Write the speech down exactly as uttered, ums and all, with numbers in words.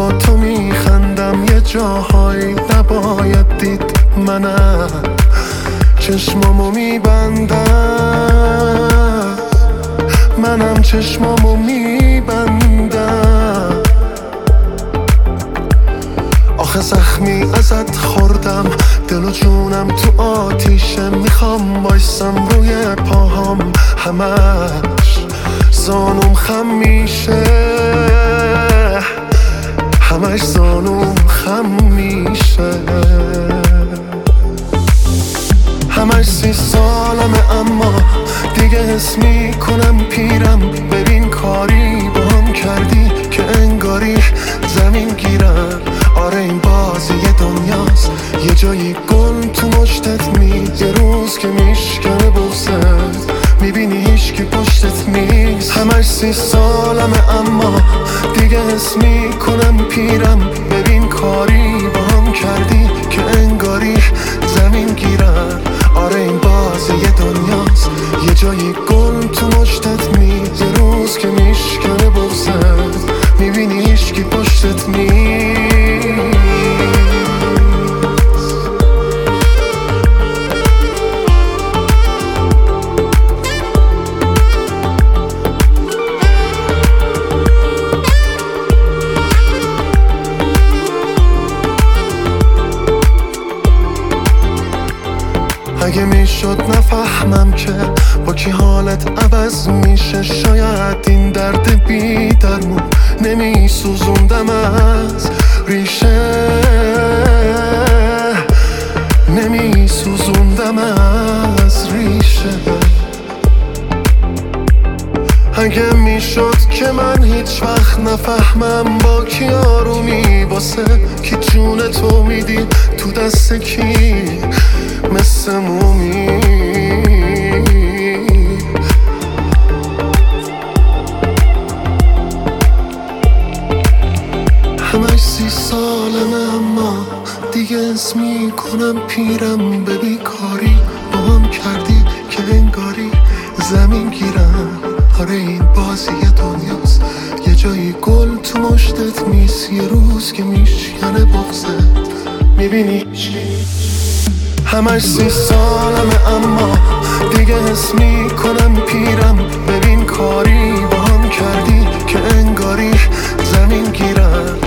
با تو میخندم یه جاهایی نباید دید. منم چشمامو میبندم، منم چشمامو میبندم. آخه زخمی ازت خوردم، دل و جونم تو آتیشه. میخوام بایستم روی پاهام، همش زانوم خم میشه، همش زانوم خم میشه. همش سی سالمه اما دیگه حس میکنم پیرم. ببین کاری با هم کردی که انگاری زمین گیرم. آره این بازی دنیاست، یه جایی گل تو مشتت نیست. یه روز که میشکنه بغزت میبینی هیچکی پشتت نیست. همش سی سالمه اما دیگه حس میکنم پیرم. ببین کاری با هم کردی که انگاری زمین گیرم. آره این بازی دنیاست، یه جایی گل تو مشتت نیست. یه روز که میشکنه بغزت میبینی هیچکی پشتت نیست. اگه میشد نفهمم که با کی حالت عوض میشه، شاید این درد بی درمون نمیسوزوندم از ریشه، نمیسوزوندم از ریشه. اگه میشد که من هیچ وقت نفهمم با کی آرومی، واسه کی جون تو میدی تو دست کی مثل مومی. همش سی سالمه اما دیگه حس میکنم پیرم. به بیکاری با هم کردی که انگاری زمین گیرم. آره این بازی دنیاست، یه جایی گل تو مشتت نیست. یه روز که میشکنه بغزت میبینی همش سی سالمه اما دیگه حس میکنم پیرم. ببین کاری با هم کردی که انگاری زمین گیرم.